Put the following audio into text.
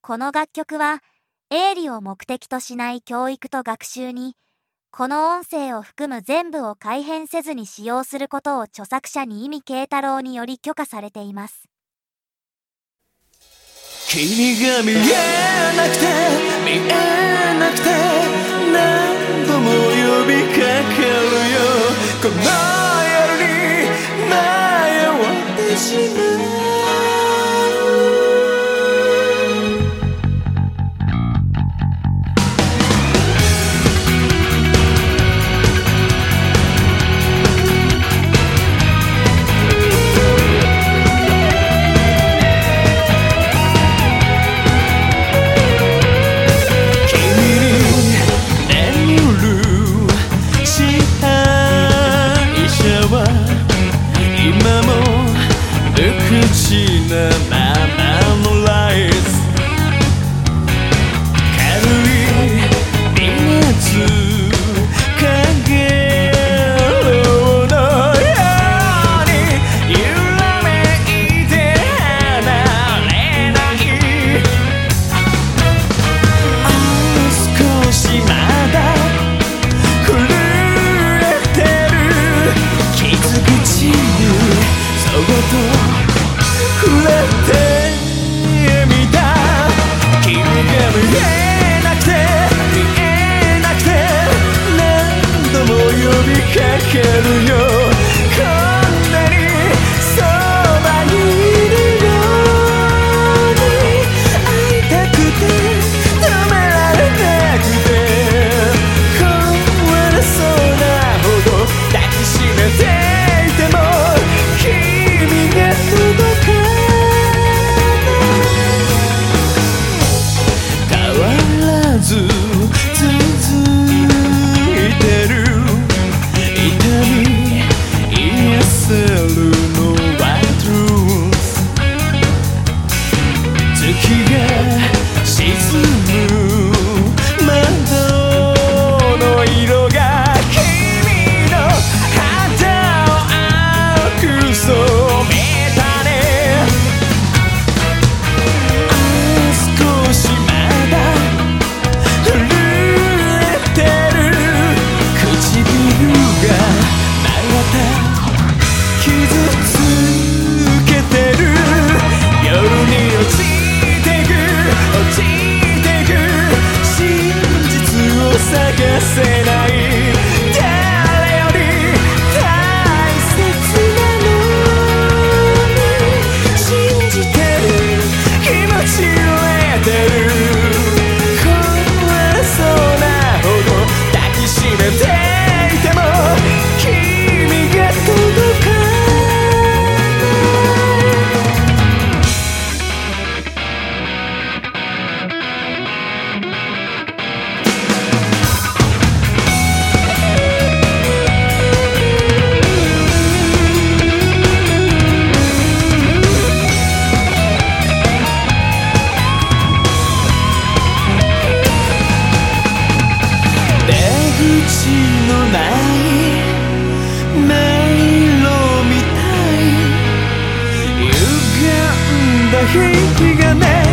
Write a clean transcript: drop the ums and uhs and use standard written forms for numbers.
この楽曲は営利を目的としない教育と学習に、この音声を含む全部を改変せずに使用することを著作者に井見慶太郎により許可されています。 君が見えなくて見えなくて何度も呼びかけるよ。この夜に迷ってしまう。今も無口なままのライス、軽い微熱影のように揺らめいて離れない。少しまだ震えてる傷口にそっと触れてみた。君が見えなくて見えなくて何度も呼びかけるよ。こんなにそばにいるように会いたくて止められなくて壊れそうなほど抱きしめていても君が届かない。変わらず続いてる痛み癒せるのは Truth。 月が沈む窓の色が君の肌を青く染めたね。少しまだ震えてる唇がまた傷つけてる。夜に落ちてく落ちてく真実を探せない。誰より大切なのに信じてる気持ちを得てる。壊れそうなほど抱きしめていても君が届かない。出口のない迷路みたい歪んだ日々がね